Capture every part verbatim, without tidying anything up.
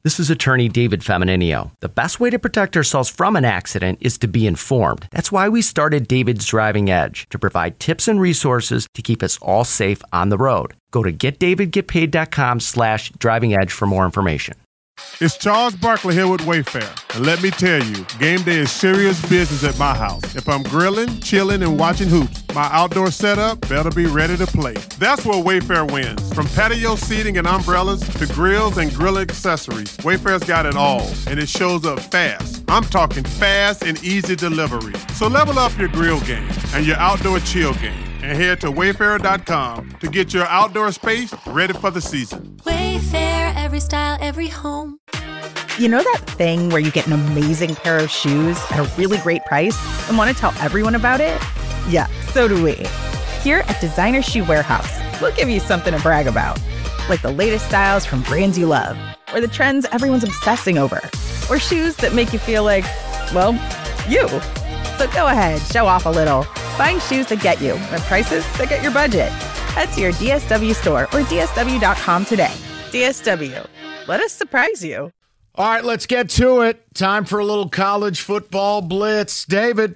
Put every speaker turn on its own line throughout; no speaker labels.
This is attorney David Femininio. The best way to protect ourselves from an accident is to be informed. That's why we started David's Driving Edge, to provide tips and resources to keep us all safe on the road. Go to getdavidgetpaid.com slash driving edge for more information.
It's Charles Barkley here with Wayfair. And let me tell you, game day is serious business at my house. If I'm grilling, chilling, and watching hoops, my outdoor setup better be ready to play. That's where Wayfair wins. From patio seating and umbrellas to grills and grill accessories, Wayfair's got it all, and it shows up fast. I'm talking fast and easy delivery. So level up your grill game and your outdoor chill game, and head to wayfair dot com to get your outdoor space ready for the season.
Wayfair, every style, every home.
You know that thing where you get an amazing pair of shoes at a really great price and want to tell everyone about it? Yeah, so do we. Here at Designer Shoe Warehouse, we'll give you something to brag about, like the latest styles from brands you love, or the trends everyone's obsessing over, or shoes that make you feel like, well, you. So go ahead, show off a little. Find shoes that get you at prices that get your budget. Head to your D S W store or D S W dot com today. D S W. Let us surprise you.
All right, let's get to it. Time for a little college football blitz. David.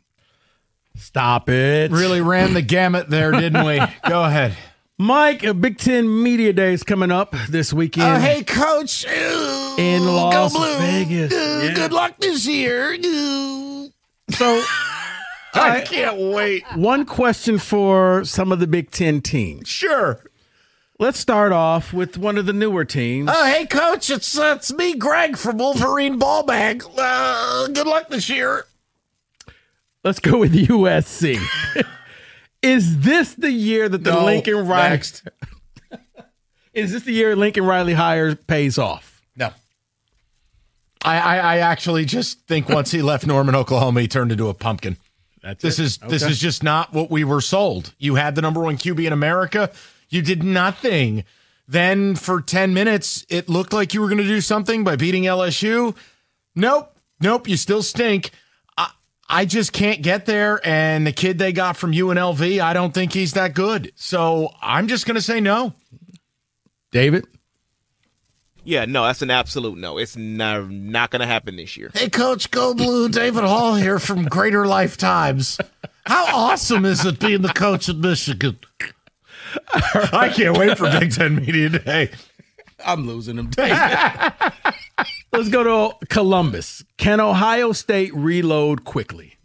Stop it.
Really ran the gamut there, didn't we? Go ahead.
Mike, a Big Ten Media Day is coming up this weekend.
Oh, hey, Coach. Ooh,
in Las
go Blue.
Vegas.
Ooh,
Yeah.
Good luck this year. Ooh.
So,
I can't wait.
One question for some of the Big Ten teams.
Sure.
Let's start off with one of the newer teams.
Oh, hey, Coach. It's, uh, it's me, Greg, from Wolverine Ball Bag. Uh, good luck this year.
Let's go with U S C. Is this the year that the
No,
Lincoln Riley
next.
Is this the year Lincoln Riley hire pays off?
No. I, I, I actually just think once he left Norman, Oklahoma, he turned into a pumpkin.
That's
This
it?
is
Okay.
this is just not what we were sold. You had the number one Q B in America. You did nothing. Then for ten minutes, it looked like you were going to do something by beating L S U. Nope. Nope. You still stink. I, I just can't get there. And the kid they got from U N L V, I don't think he's that good. So I'm just going to say no.
David?
Yeah, no, that's an absolute no. It's not, not going to happen this year.
Hey, Coach, Go Blue. David Hall here from Greater Lifetimes. How awesome is it being the coach of Michigan? I can't wait for Big Ten Media Day.
I'm losing them. Let's go to Columbus. Can Ohio State reload quickly?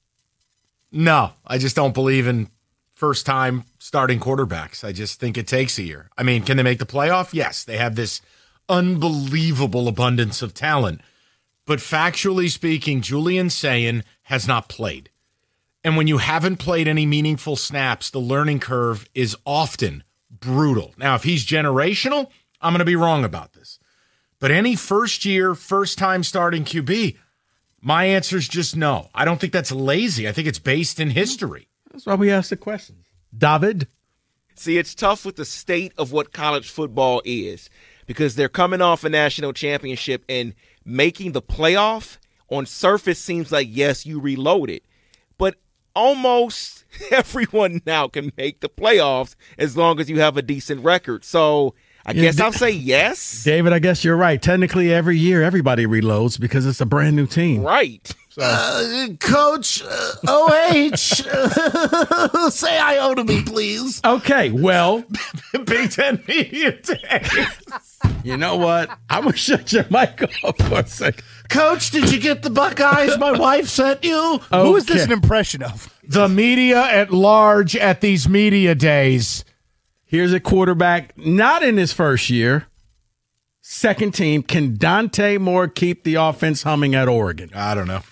No, I just don't believe in first-time starting quarterbacks. I just think it takes a year. I mean, can they make the playoff? Yes, they have this unbelievable abundance of talent. But factually speaking, Julian Sayin has not played. And when you haven't played any meaningful snaps, the learning curve is often brutal. Now, if he's generational, I'm going to be wrong about this. But any first-year, first-time starting Q B, my answer is just no. I don't think that's lazy. I think it's based in history.
That's why we asked the questions. David?
See, it's tough with the state of what college football is because they're coming off a national championship and making the playoff on surface seems like, yes, you reloaded. But almost everyone now can make the playoffs as long as you have a decent record. So I
Yeah,
guess
Da-
I'll say yes.
David, I guess you're right. Technically, every year, everybody reloads because it's a brand new team.
Right.
Uh, Coach uh, O H, uh, say I owe to me, please.
Okay, well,
Big Ten Media Day.
you know what? I'm going to shut your mic off for a second.
Coach, did you get the Buckeyes my wife sent you?
Okay.
Who is this an impression of?
The media at large at these media days.
Here's a quarterback not in his first year. Second team. Can Dante Moore keep the offense humming at Oregon?
I don't know.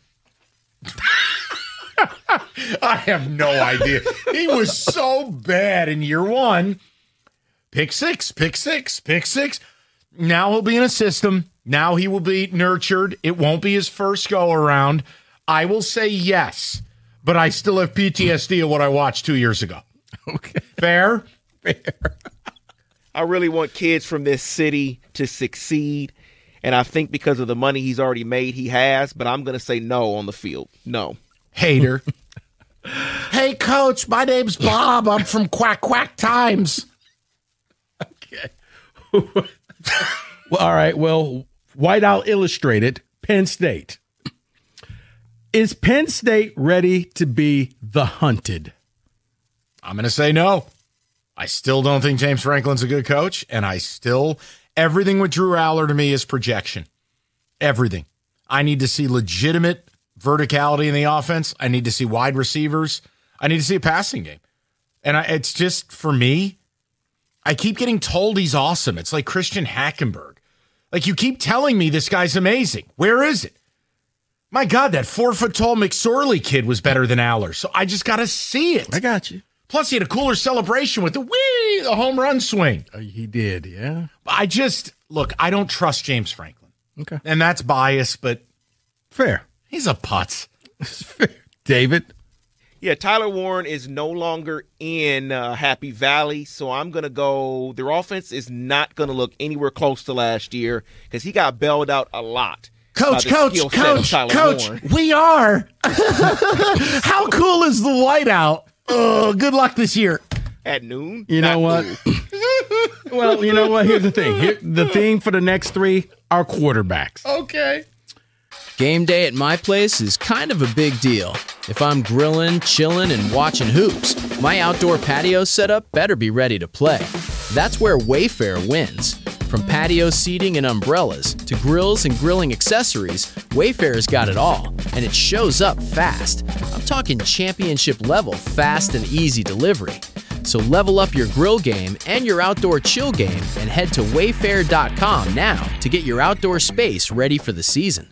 I have no idea. He was so bad in year one. Pick six, pick six, pick six. Now he'll be in a system. Now he will be nurtured. It won't be his first go around. I will say yes, but I still have P T S D of what I watched two years ago.
Okay.
Fair?
Fair.
I really want kids from this city to succeed. And I think because of the money he's already made, he has. But I'm going to say no on the field. No.
Hater. Hey, Coach, my name's Bob. I'm from Quack Quack Times.
Okay. Well, all right. Well, Whiteout Illustrated, Penn State. Is Penn State ready to be the hunted?
I'm going to say no. I still don't think James Franklin's a good coach, and I still, everything with Drew Aller to me is projection. Everything. I need to see legitimate verticality in the offense. I need to see wide receivers. I need to see a passing game. And I, it's just, for me, I keep getting told he's awesome. It's like Christian Hackenberg. Like, you keep telling me this guy's amazing. Where is it? My God, that four-foot-tall McSorley kid was better than Aller, so I just got to see it.
I got you.
Plus, he had a cooler celebration with the wee, the home run swing.
Uh, he did, yeah.
I just, look, I don't trust James Franklin.
Okay.
And that's bias, but
fair.
He's a putz.
David?
Yeah, Tyler Warren is no longer in uh, Happy Valley, so I'm going to go – their offense is not going to look anywhere close to last year because he got bailed out a lot.
Coach, coach, coach, coach, Warren. We are. How cool is the whiteout? Oh, good luck this year.
At noon?
You know what? Well, you know what? Here's the thing. Here, the theme for the next three are quarterbacks.
Okay.
Game day at my place is kind of a big deal. If I'm grilling, chilling, and watching hoops, my outdoor patio setup better be ready to play. That's where Wayfair wins. From patio seating and umbrellas to grills and grilling accessories, Wayfair's got it all, and it shows up fast. I'm talking championship level fast and easy delivery. So level up your grill game and your outdoor chill game and head to wayfair dot com now to get your outdoor space ready for the season.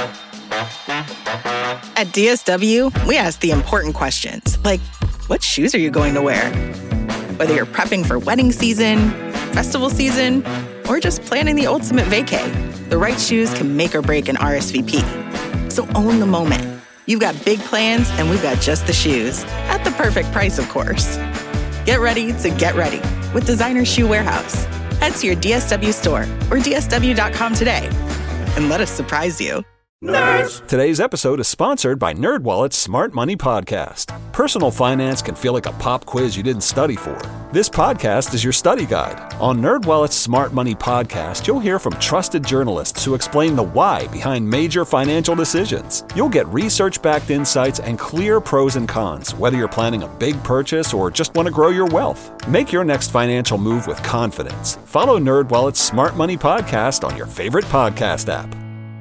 At D S W, we ask the important questions, like, what shoes are you going to wear? Whether you're prepping for wedding season, festival season, or just planning the ultimate vacay, the right shoes can make or break an R S V P. So own the moment. You've got big plans, and we've got just the shoes. At the perfect price, of course. Get ready to get ready with Designer Shoe Warehouse. Head to your D S W store or D S W dot com today and let us surprise you.
Nerds! Today's episode is sponsored by NerdWallet's Smart Money Podcast. Personal finance can feel like a pop quiz you didn't study for. This podcast is your study guide. On NerdWallet's Smart Money Podcast, you'll hear from trusted journalists who explain the why behind major financial decisions. You'll get research-backed insights and clear pros and cons, whether you're planning a big purchase or just want to grow your wealth. Make your next financial move with confidence. Follow NerdWallet's Smart Money Podcast on your favorite podcast app.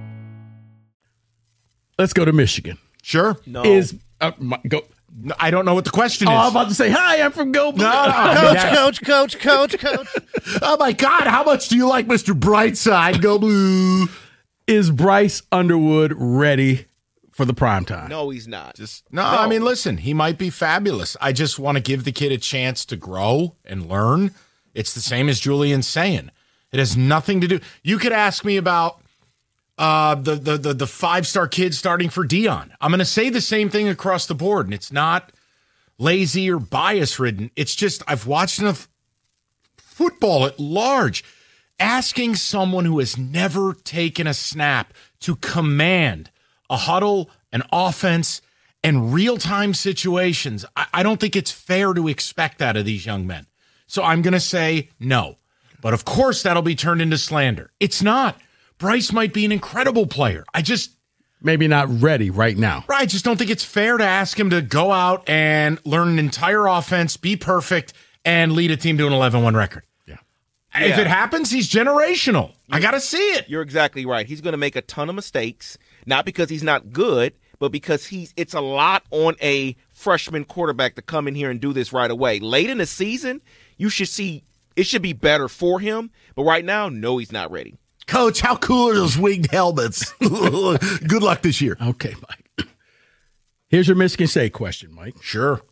Let's go to Michigan.
Sure.
No.
Is uh, my, go.
No, I don't know what the question
Oh,
is.
I'm about to say, hi, I'm from Go Blue.
No,
Coach, coach, coach, coach, coach.
Oh, my God. How much do you like Mister Brightside? Go Blue.
Is Bryce Underwood ready for the prime time?
No, he's not.
Just no, no, I mean, listen, he might be fabulous. I just want to give the kid a chance to grow and learn. It's the same as Julian's saying. It has nothing to do. You could ask me about Uh, the the the, the five-star kid starting for Dion. I'm going to say the same thing across the board, and it's not lazy or bias-ridden. It's just I've watched enough football at large. Asking someone who has never taken a snap to command a huddle, an offense, and real-time situations, I, I don't think it's fair to expect that of these young men. So I'm going to say no. But, of course, that'll be turned into slander. It's not. Bryce might be an incredible player. I just...
Maybe not ready right now.
I just don't think it's fair to ask him to go out and learn an entire offense, be perfect, and lead a team to an eleven one record.
Yeah.
If
Yeah.
it happens, he's generational. I got to see it.
You're exactly right. He's going to make a ton of mistakes, not because he's not good, but because he's. It's a lot on a freshman quarterback to come in here and do this right away. Late in the season, you should see it should be better for him, but right now, no, he's not ready.
Coach, how cool are those winged helmets? Good luck this year.
Okay, Mike. Here's your Michigan State question, Mike.
Sure.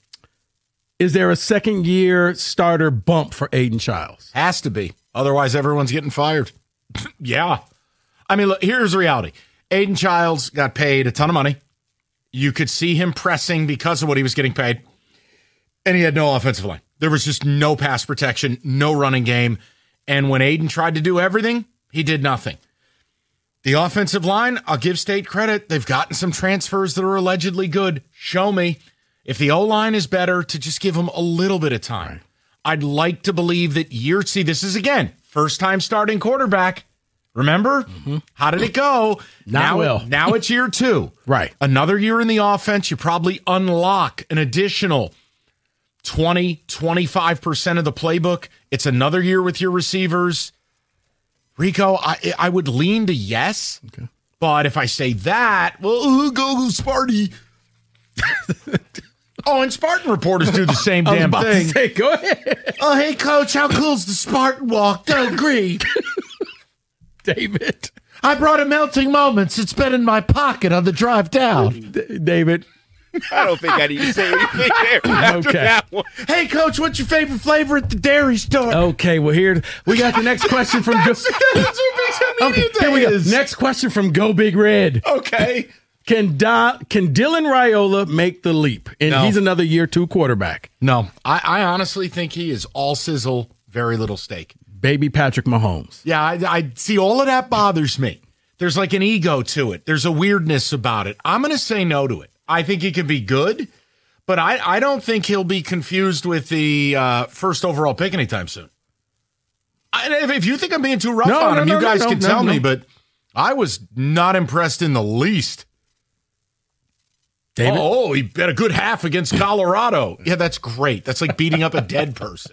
Is there a second-year starter bump for Aiden Childs?
Has to be. Otherwise, everyone's getting fired. Yeah. I mean, look, here's the reality. Aiden Childs got paid a ton of money. You could see him pressing because of what he was getting paid. And he had no offensive line. There was just no pass protection, no running game. And when Aiden tried to do everything, he did nothing. The offensive line, I'll give State credit. They've gotten some transfers that are allegedly good. Show me. If the O-line is better, to just give them a little bit of time. I'd like to believe that year, see, this is, again, first time starting quarterback. Remember? Mm-hmm. How did it go?
Not
now,
well.
Now it's year two.
Right.
Another year in the offense, you probably unlock an additional twenty, twenty-five percent of the playbook. It's another year with your receivers. Rico, I I would lean to yes. Okay. But if I say that, well, go Sparty. Oh, and Spartan reporters do the same damn
I was about
thing.
To say, go ahead.
Oh, hey, Coach, how cool's the Spartan walk? Don't agree.
David.
I brought a Melting Moments. It's been in my pocket on the drive down.
D- David.
I don't think I need to say anything there after
Okay.
that one.
Hey, Coach, what's your favorite flavor at the dairy store?
Okay, well, here we got the next question from Go.
That's what
Okay, here we go.
is.
Next question from Go Big Red.
Okay.
Can Don, can Dylan Raiola make the leap? And
No.
he's another year two quarterback.
No, I, I honestly think he is all sizzle, very little steak.
Baby Patrick Mahomes.
Yeah, I, I see all of that bothers me. There's like an ego to it. There's a weirdness about it. I'm going to say no to it. I think he can be good, but I, I don't think he'll be confused with the uh, first overall pick anytime soon. I, if, if you think I'm being too rough
No,
on
no,
him,
no,
you guys
no,
can
no,
tell
no.
me, but I was not impressed in the least.
David?
Oh, he had a good half against Colorado. Yeah, that's great. That's like beating up a dead person.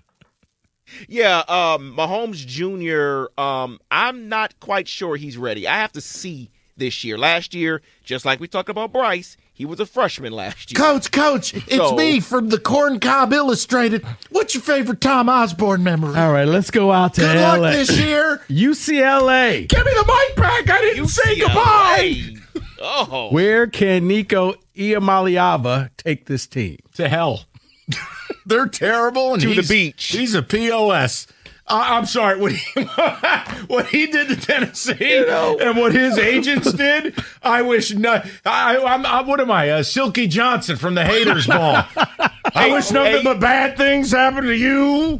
Yeah, um, Mahomes Junior, um, I'm not quite sure he's ready. I have to see this year. Last year, just like we talked about Bryce, he was a freshman last year.
Coach, Coach, it's
So-
me from the Corn Cob Illustrated. What's your favorite Tom Osborne memory?
All right, let's go out to
Good
L A.
luck this year.
U C L A.
Give me the mic back. I didn't say
U C L A.
goodbye.
Oh.
Where can Nico Iamaleava take this team?
To hell. They're terrible. And
To the
he's-
beach.
He's a P O S. Uh, I'm sorry. What he, what he did to Tennessee and what his agents did, I wish not. I, I'm, I'm, what am I? Uh, Silky Johnson from the Haters Ball. I wish nothing
hey.
but bad things happen to you.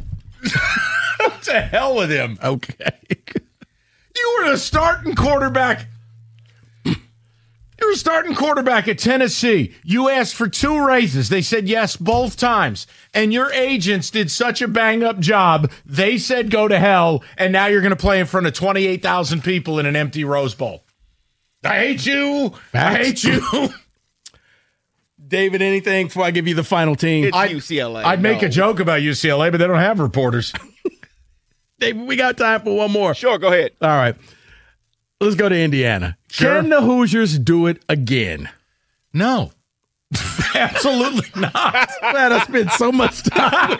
To hell with him.
Okay.
You were the starting quarterback. You were starting quarterback at Tennessee. You asked for two raises. They said yes both times. And your agents did such a bang-up job. They said go to hell, and now you're going to play in front of twenty-eight thousand people in an empty Rose Bowl. I hate you.
Facts.
I hate you.
David, anything before I give you the final team?
It's
I'd-
U C L A.
I'd make
no.
a joke about U C L A, but they don't have reporters.
David, we got time for one more.
Sure, go ahead.
All right. Let's go to Indiana.
Sure.
Can the Hoosiers do it again?
No. Absolutely not.
Man, I spent so much time.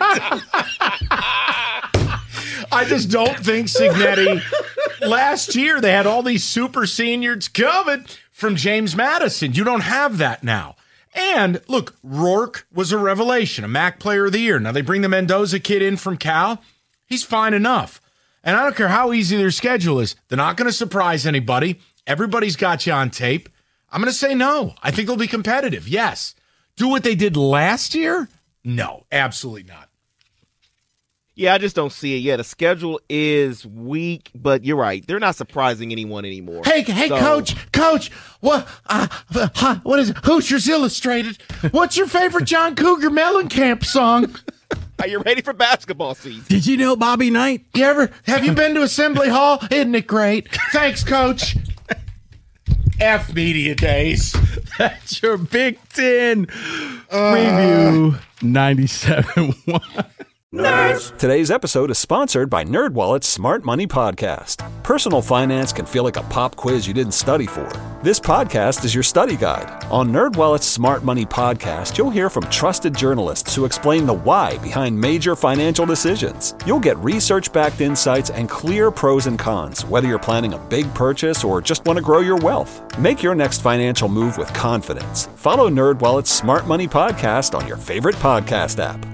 I just don't think Signetti. Last year, they had all these super seniors coming from James Madison. You don't have that now. And look, Rourke was a revelation, a M A C Player of the Year. Now they bring the Mendoza kid in from Cal. He's fine enough. And I don't care how easy their schedule is. They're not going to surprise anybody. Everybody's got you on tape. I'm going to say no. I think they'll be competitive. Yes. Do what they did last year? No, absolutely not.
Yeah, I just don't see it. Yeah, the schedule is weak, but you're right. They're not surprising anyone anymore.
Hey, hey,
So-
Coach, Coach, what? Uh, uh, huh, what is it? Hoosiers Illustrated. What's your favorite John Cougar Mellencamp song?
Are you ready for basketball season?
Did you know Bobby Knight?
You ever have you been to Assembly Hall? Isn't it great? Thanks, Coach.
F Media Days.
That's your Big Ten preview ninety-seven point one.
Today's episode is sponsored by NerdWallet's Smart Money Podcast. Personal finance can feel like a pop quiz you didn't study for. This podcast is your study guide. On NerdWallet's Smart Money Podcast, you'll hear from trusted journalists who explain the why behind major financial decisions. You'll get research-backed insights and clear pros and cons, whether you're planning a big purchase or just want to grow your wealth. Make your next financial move with confidence. Follow NerdWallet's Smart Money Podcast on your favorite podcast app.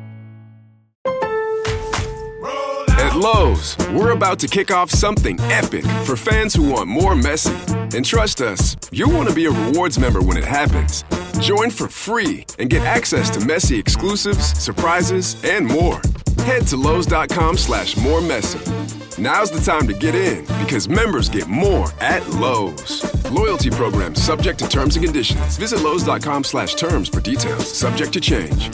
At Lowe's, we're about to kick off something epic for fans who want more Messi. And trust us, you'll want to be a rewards member when it happens. Join for free and get access to Messi exclusives, surprises, and more. Head to Lowe's.com slash more Messi. Now's the time to get in because members get more at Lowe's. Loyalty program subject to terms and conditions. Visit Lowe's.com slash terms for details. Subject to change.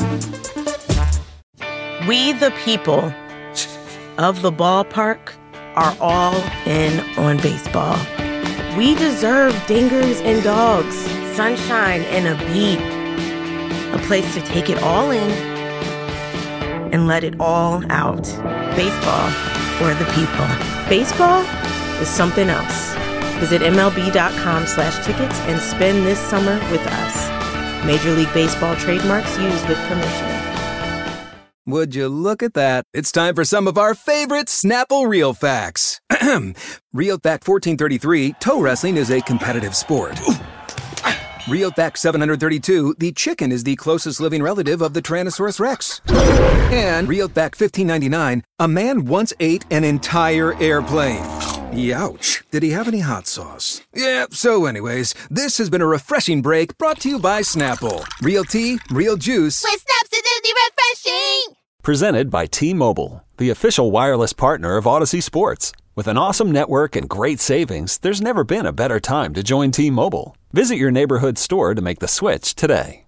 We the people of the ballpark are all in on baseball. We deserve dingers and dogs, sunshine and a beat. A place to take it all in and let it all out. Baseball for the people. Baseball is something else. Visit MLB.com slash tickets and spend this summer with us. Major League Baseball trademarks used with permission.
Would you look at that? It's time for some of our favorite Snapple Real Facts. Real Fact fourteen thirty-three, toe wrestling is a competitive sport. Real Fact seven hundred thirty-two, the chicken is the closest living relative of the Tyrannosaurus Rex. And Real Fact fifteen ninety-nine, a man once ate an entire airplane. Youch. Did he have any hot sauce? Yeah, so anyways, this has been a refreshing break brought to you by Snapple. Real tea, real juice.
With Snaps, it's refreshing!
Presented by T-Mobile, the official wireless partner of Odyssey Sports. With an awesome network and great savings, there's never been a better time to join T-Mobile. Visit your neighborhood store to make the switch today.